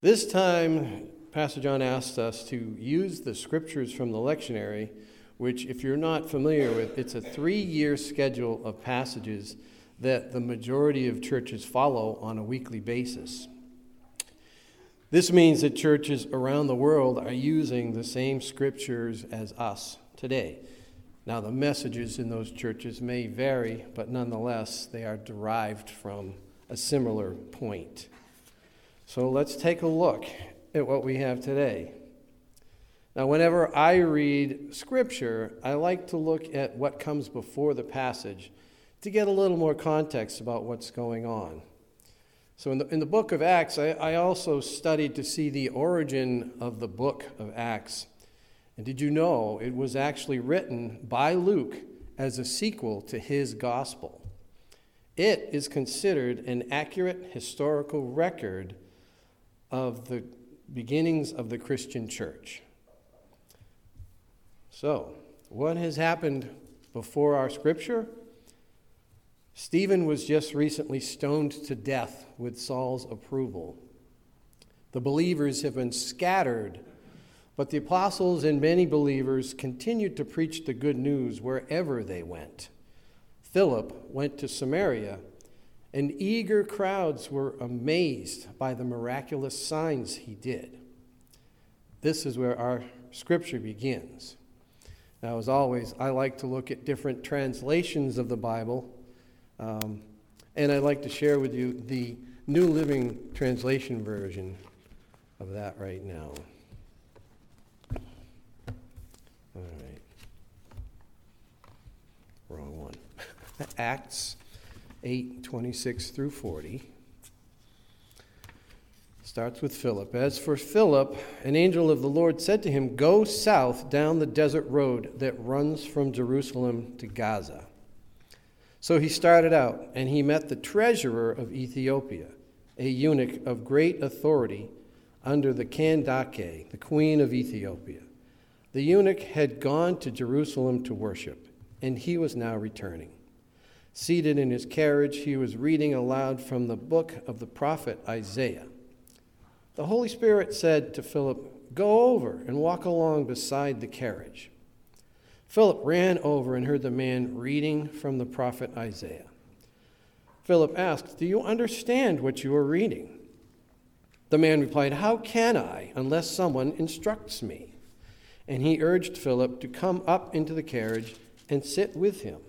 This time, Pastor John asked us to use the scriptures from the lectionary, which, if you're not familiar with, it's a 3-year schedule of passages that the majority of churches follow on a weekly basis. This means that churches around the world are using the same scriptures as us today. Now, the messages in those churches may vary, but nonetheless, they are derived from a similar point. So let's take a look at what we have today. Now, whenever I read Scripture, I like to look at what comes before the passage to get a little more context about what's going on. So in the book of Acts, I also studied to see the origin of the book of Acts. And did you know it was actually written by Luke as a sequel to his gospel? It is considered an accurate historical record of the beginnings of the Christian church. So, what has happened before our scripture? Stephen was just recently stoned to death with Saul's approval. The believers have been scattered, but the apostles and many believers continued to preach the good news wherever they went. Philip went to Samaria, and eager crowds were amazed by the miraculous signs he did. This is where our scripture begins. Now, as always, I like to look at different translations of the Bible, and I'd like to share with you the New Living Translation version of that right now. All right. Wrong one. Acts 8:26 through 40. Starts with Philip. As for Philip, an angel of the Lord said to him, "Go south down the desert road that runs from Jerusalem to Gaza." So he started out, and he met the treasurer of Ethiopia, a eunuch of great authority under the Candace, the queen of Ethiopia. The eunuch had gone to Jerusalem to worship, and he was now returning. Seated in his carriage, he was reading aloud from the book of the prophet Isaiah. The Holy Spirit said to Philip, "Go over and walk along beside the carriage." Philip ran over and heard the man reading from the prophet Isaiah. Philip asked, "Do you understand what you are reading?" The man replied, "How can I unless someone instructs me?" And he urged Philip to come up into the carriage and sit with him.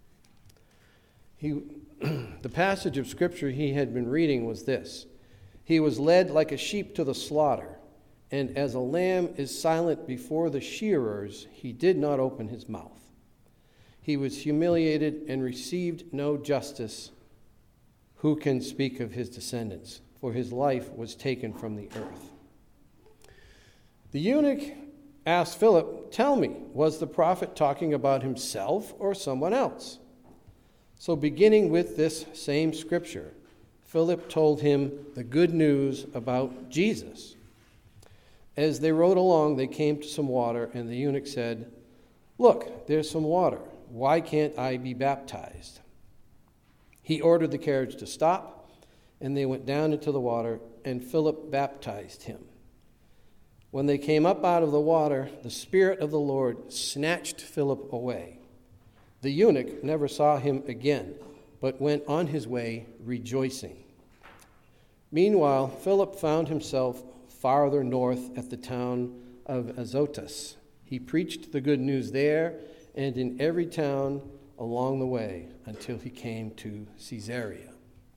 The passage of Scripture he had been reading was this: "He was led like a sheep to the slaughter, and as a lamb is silent before the shearers, he did not open his mouth. He was humiliated and received no justice. Who can speak of his descendants? For his life was taken from the earth." The eunuch asked Philip, "Tell me, was the prophet talking about himself or someone else?" So beginning with this same scripture, Philip told him the good news about Jesus. As they rode along, they came to some water, and the eunuch said, "Look, there's some water. Why can't I be baptized?" He ordered the carriage to stop, and they went down into the water, and Philip baptized him. When they came up out of the water, the Spirit of the Lord snatched Philip away. The eunuch never saw him again, but went on his way rejoicing. Meanwhile, Philip found himself farther north at the town of Azotus. He preached the good news there and in every town along the way until he came to Caesarea.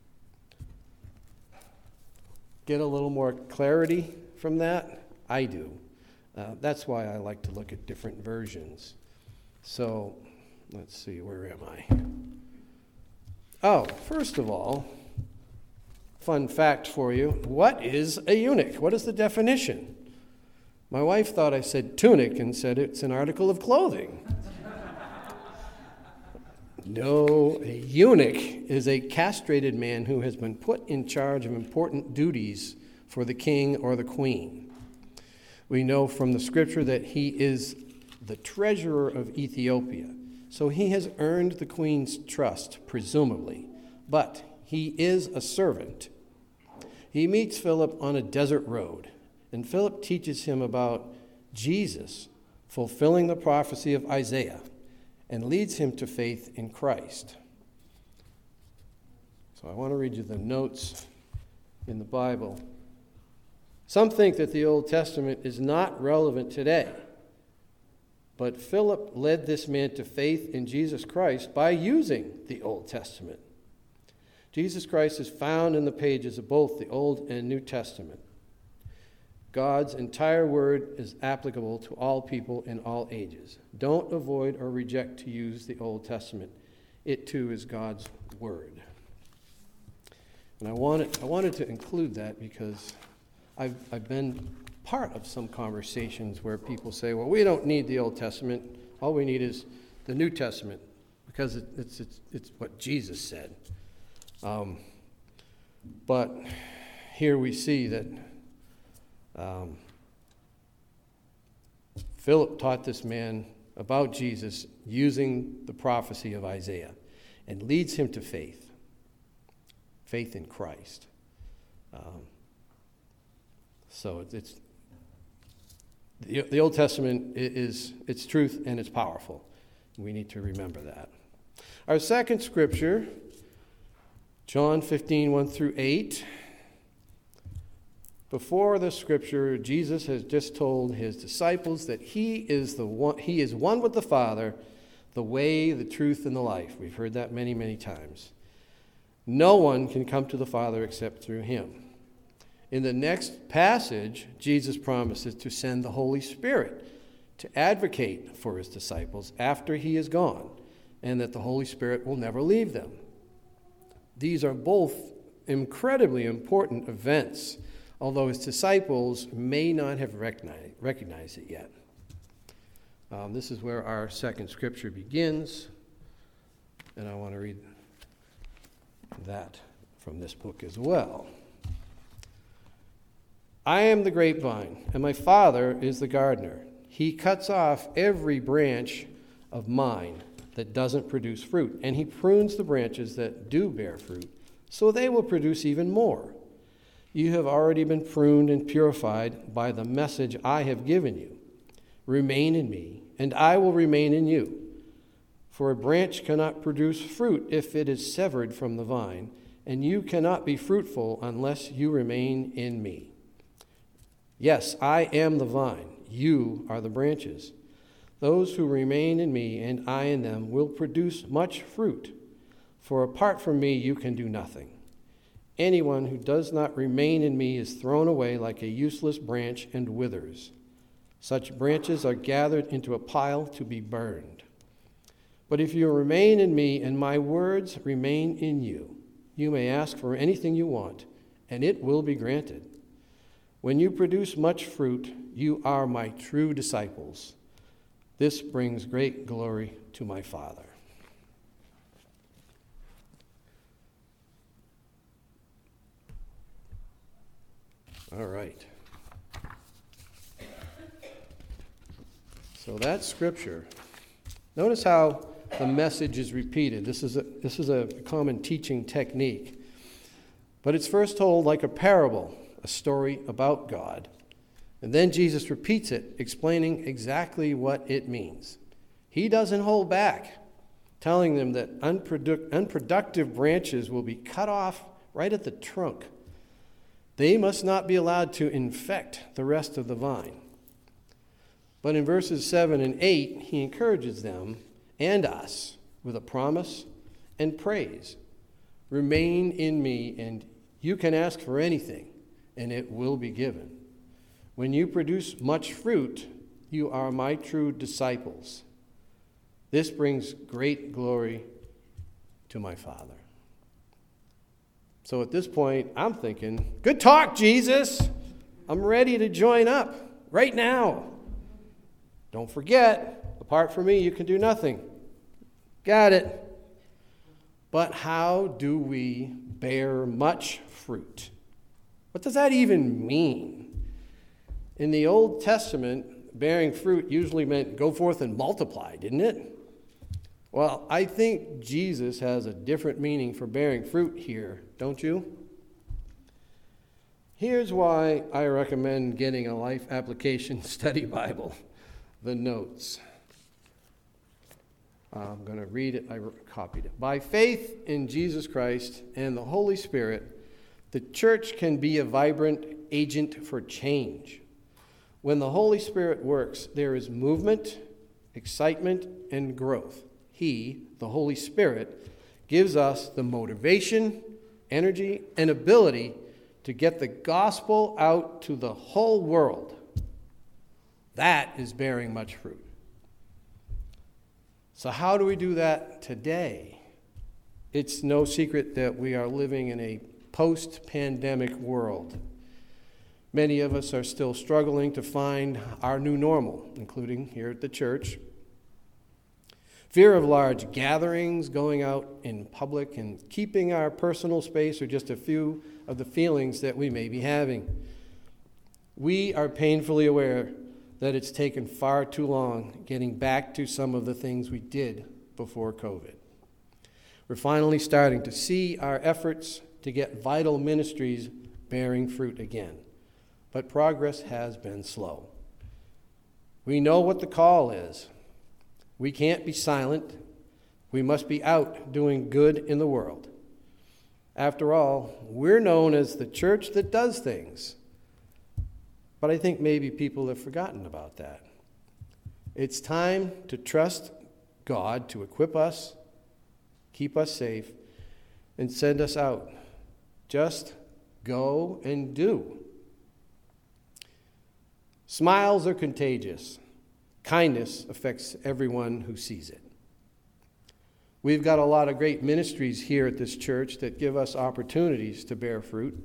Get a little more clarity from that? I do. That's why I like to look at different versions. So, let's see, where am I? Oh, first of all, fun fact for you. What is a eunuch? What is the definition? My wife thought I said tunic and said it's an article of clothing. No, a eunuch is a castrated man who has been put in charge of important duties for the king or the queen. We know from the scripture that he is the treasurer of Ethiopia. So he has earned the queen's trust, presumably, but he is a servant. He meets Philip on a desert road, and Philip teaches him about Jesus fulfilling the prophecy of Isaiah and leads him to faith in Christ. So I want to read you the notes in the Bible. Some think that the Old Testament is not relevant today, but Philip led this man to faith in Jesus Christ by using the Old Testament. Jesus Christ is found in the pages of both the Old and New Testament. God's entire word is applicable to all people in all ages. Don't avoid or reject to use the Old Testament. It too is God's word. And I wanted to include that because I've been part of some conversations where people say, well, we don't need the Old Testament. All we need is the New Testament because it's what Jesus said. But here we see that Philip taught this man about Jesus using the prophecy of Isaiah and leads him to faith in Christ. So it's the Old Testament it's truth and it's powerful. We need to remember that. Our second scripture, John 15, 1 through 8. Before the scripture, Jesus has just told his disciples that he is one with the Father, the way, the truth, and the life. We've heard that many, many times. No one can come to the Father except through him. In the next passage, Jesus promises to send the Holy Spirit to advocate for his disciples after he is gone, and that the Holy Spirit will never leave them. These are both incredibly important events, although his disciples may not have recognized it yet. This is where our second scripture begins, and I want to read that from this book as well. I am the grapevine, and my Father is the gardener. He cuts off every branch of mine that doesn't produce fruit, and he prunes the branches that do bear fruit, so they will produce even more. You have already been pruned and purified by the message I have given you. Remain in me, and I will remain in you. For a branch cannot produce fruit if it is severed from the vine, and you cannot be fruitful unless you remain in me. Yes, I am the vine, you are the branches. Those who remain in me and I in them will produce much fruit, for apart from me you can do nothing. Anyone who does not remain in me is thrown away like a useless branch and withers. Such branches are gathered into a pile to be burned. But if you remain in me and my words remain in you, you may ask for anything you want, and it will be granted. When you produce much fruit, you are my true disciples. This brings great glory to my Father. All right. So that's Scripture. Notice how the message is repeated. This is a common teaching technique. But it's first told like a parable, a story about God. And then Jesus repeats it, explaining exactly what it means. He doesn't hold back, telling them that unproductive branches will be cut off right at the trunk. They must not be allowed to infect the rest of the vine. But in verses 7 and 8, he encourages them and us with a promise and praise. Remain in me, and you can ask for anything, and it will be given. When you produce much fruit, you are my true disciples. This brings great glory to my Father. So at this point, I'm thinking, good talk, Jesus. I'm ready to join up right now. Don't forget, apart from me, you can do nothing. Got it. But how do we bear much fruit? What does that even mean? In the Old Testament, bearing fruit usually meant go forth and multiply, didn't it? Well, I think Jesus has a different meaning for bearing fruit here, don't you? Here's why I recommend getting a Life Application Study Bible, the notes. I'm going to read it. I copied it. By faith in Jesus Christ and the Holy Spirit, the church can be a vibrant agent for change. When the Holy Spirit works, there is movement, excitement, and growth. He, the Holy Spirit, gives us the motivation, energy, and ability to get the gospel out to the whole world. That is bearing much fruit. So how do we do that today? It's no secret that we are living in a post-pandemic world. Many of us are still struggling to find our new normal, including here at the church. Fear of large gatherings, going out in public, and keeping our personal space are just a few of the feelings that we may be having. We are painfully aware that it's taken far too long getting back to some of the things we did before COVID. We're finally starting to see our efforts to get vital ministries bearing fruit again, but progress has been slow. We know what the call is. We can't be silent. We must be out doing good in the world. After all, we're known as the church that does things. But I think maybe people have forgotten about that. It's time to trust God to equip us, keep us safe, and send us out. Just go and do. Smiles are contagious. Kindness affects everyone who sees it. We've got a lot of great ministries here at this church that give us opportunities to bear fruit.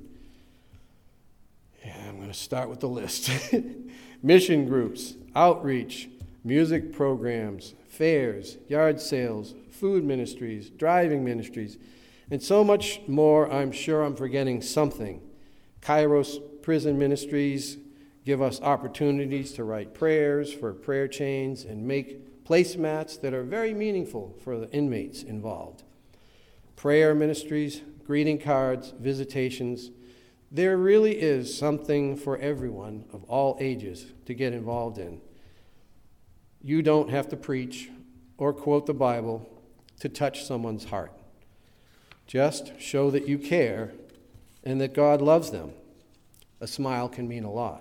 I'm going to start with the list. Mission groups, outreach, music programs, fairs, yard sales, food ministries, driving ministries, and so much more. I'm sure I'm forgetting something. Kairos prison ministries give us opportunities to write prayers for prayer chains and make placemats that are very meaningful for the inmates involved. Prayer ministries, greeting cards, visitations. There really is something for everyone of all ages to get involved in. You don't have to preach or quote the Bible to touch someone's heart. Just show that you care and that God loves them. A smile can mean a lot.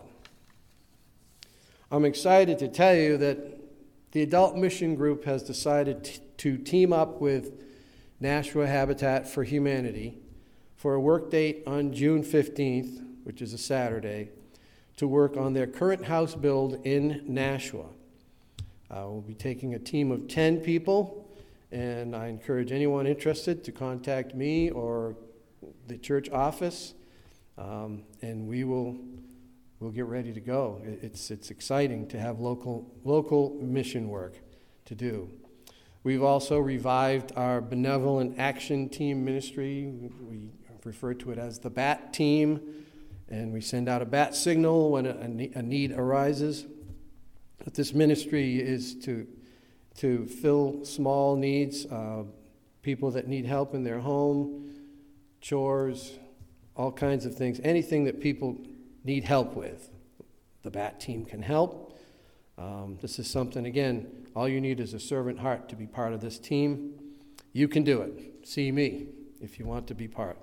I'm excited to tell you that the Adult Mission Group has decided to team up with Nashua Habitat for Humanity for a work date on June 15th, which is a Saturday, to work on their current house build in Nashua. We'll be taking a team of 10 people, and I encourage anyone interested to contact me or the church office, and we'll get ready to go. It's exciting to have local mission work to do. We've also revived our Benevolent Action Team ministry. We refer to it as the BAT team, and we send out a BAT signal when a need arises. But this ministry is to fill small needs, people that need help in their home, chores, all kinds of things, anything that people need help with. The BAT team can help. This is something, again, all you need is a servant heart to be part of this team. You can do it. See me if you want to be part.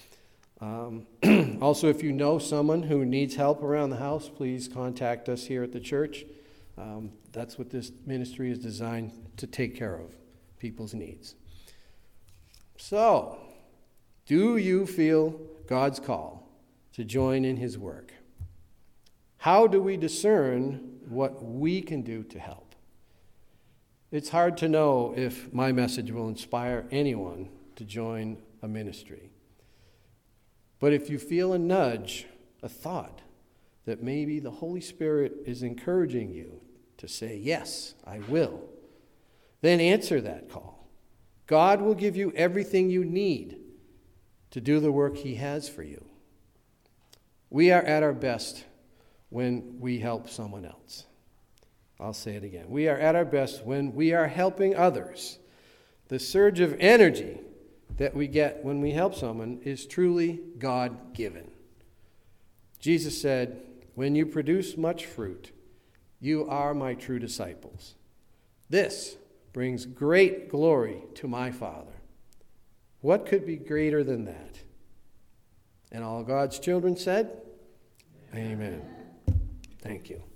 Also, if you know someone who needs help around the house, please contact us here at the church. That's what this ministry is designed to take care of, people's needs. So, do you feel God's call to join in his work? How do we discern what we can do to help? It's hard to know if my message will inspire anyone to join a ministry. But if you feel a nudge, a thought, that maybe the Holy Spirit is encouraging you to say, yes, I will, then answer that call. God will give you everything you need to do the work he has for you. We are at our best when we help someone else. I'll say it again. We are at our best when we are helping others. The surge of energy that we get when we help someone is truly God-given. Jesus said, "When you produce much fruit, you are my true disciples. This brings great glory to my Father." What could be greater than that? And all God's children said, Amen. Thank you.